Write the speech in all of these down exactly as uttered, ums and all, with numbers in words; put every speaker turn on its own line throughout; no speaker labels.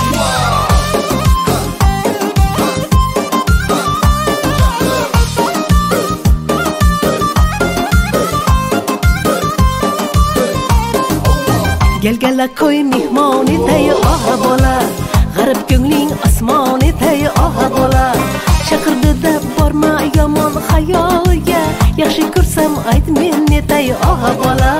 Gelgala koy mehmoni tay oha bola g'arib ko'ngling osmoni tay oha bola chaqirdi da borma yomon xayolga yaxshi ko'rsam ayt menni tay oha bola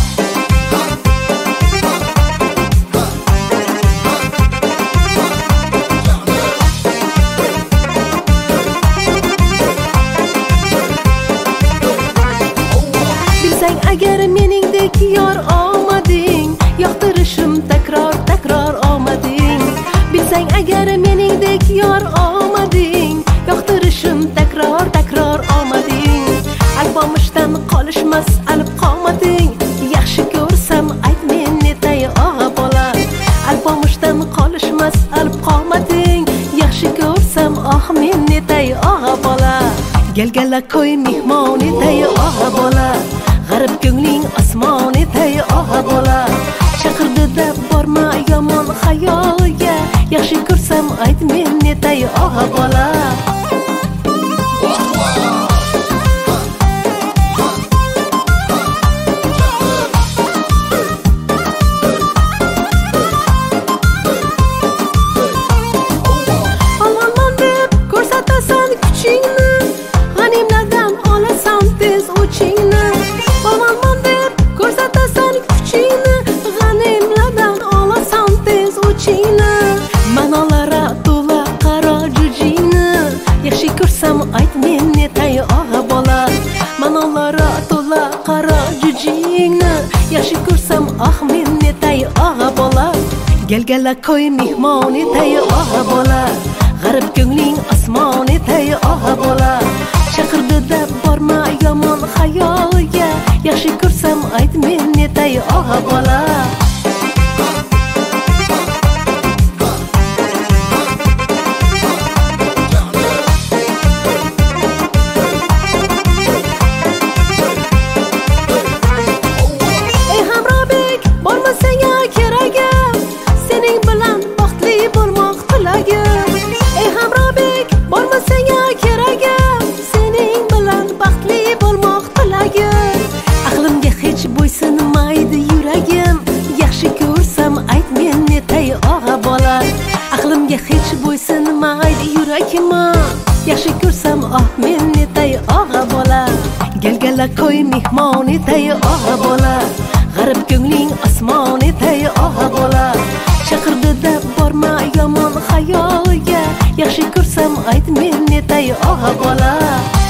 bilsang agar meningdek yor omading yoqtirishim takror takror omading bilsang agar meningdek yor omading yoqtirishim takror takror omading albomishdan qolishmas alib qomating yaxshi ko'rsam ayt menni tay oha bola albomishdan qolishmas alib qomating yaxshi ko'rsam oh menni tay oha bola gelgala ko'y mehmoni tay oha bola g'arib ko'ngling osmoni tay oha bola chaqirdi da borma yomon xayolga yaxshi ko'rsam ayt menni tay oha bola olmonman deb ko'rsatasan kuchingni g'animlardan olasan tez o'chingni olmonman deb ko'rsatasan kuchingni g'animlardan olasan tez o'chingni ma'nolari to'la qaro jujingni yaxshi ko'rsam ayt menni tay oha bola ma'nolari to'la qaro jujingni yaxshi ko'rsam ah menni tay oha bola gelgala ko'y mehmoni tay oha bola g'arib ko'ngling osmoni tay oha bola chaqirdi da borma yomon xayolga yaxshi ko'rsam ayt menni tay oha bola ey hamrobek borma senga keragim sening bilan baxtli bo'lmoq tilagim ey hamrobek borma senga keragim sening bilan baxtli bo'lmoq tilagim aqlimga hech bo'ysunmaydi yuragim yaxshi ko'rsam ayt menni tay oha bola aqlimga hech bo'ysunmaydi yuragim yaxshi ko'rsam oh menni tay oha bola gelgala ko'y mehmoni tay oha bola g'arib ko'ngling osmoni tay oha bola chaqirdi da borma yomon xayolga yaxshi ko'rsam ayt menni tay oha bola